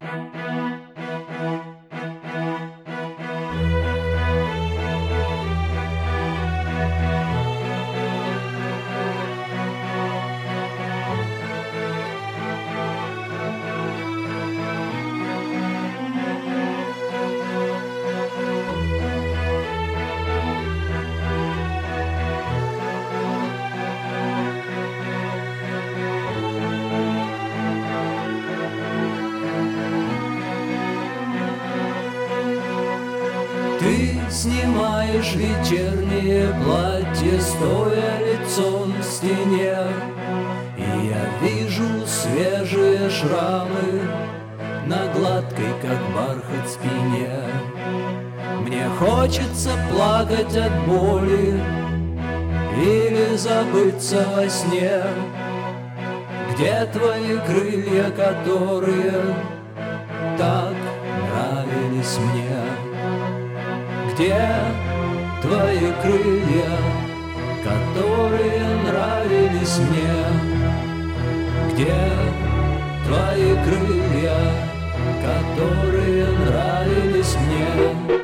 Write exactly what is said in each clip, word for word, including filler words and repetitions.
Ты снимаешь вечернее платье, стоя лицом к стене, и я вижу свежие шрамы на гладкой, как бархат, спине. Мне хочется плакать от боли или забыться во сне. Где твои крылья, которые так нравились мне? Где твои крылья, которые нравились мне? Где твои крылья, которые нравились мне?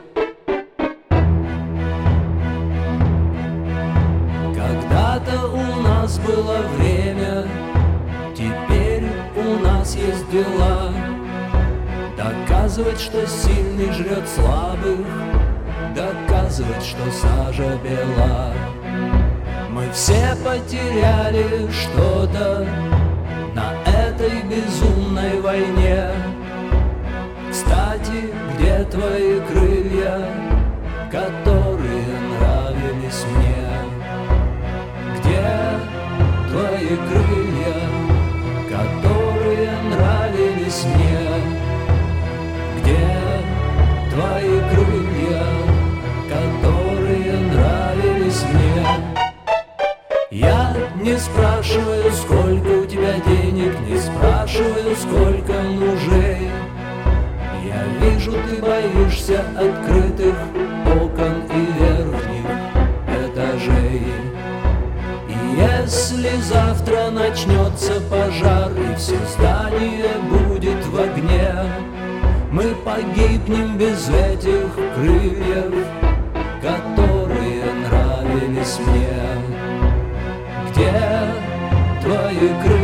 Когда-то у нас было время, теперь у нас есть дела. Доказывать, что сильный жрет слабых, доказывать, что сажа бела. Мы все потеряли что-то на этой безумной войне. Кстати, где твои крылья, которые нравились мне? Где твои крылья, которые нравились мне? Где твои крылья, которые нравились мне? Я не спрашиваю, сколько у тебя денег, не спрашиваю, сколько мужей. Я вижу, ты боишься открытых окон и верхних этажей. И если завтра начнется пожар и все здание будет в огне, мы погибнем без этих крыльев, которые нравились мне. Где твои крылья?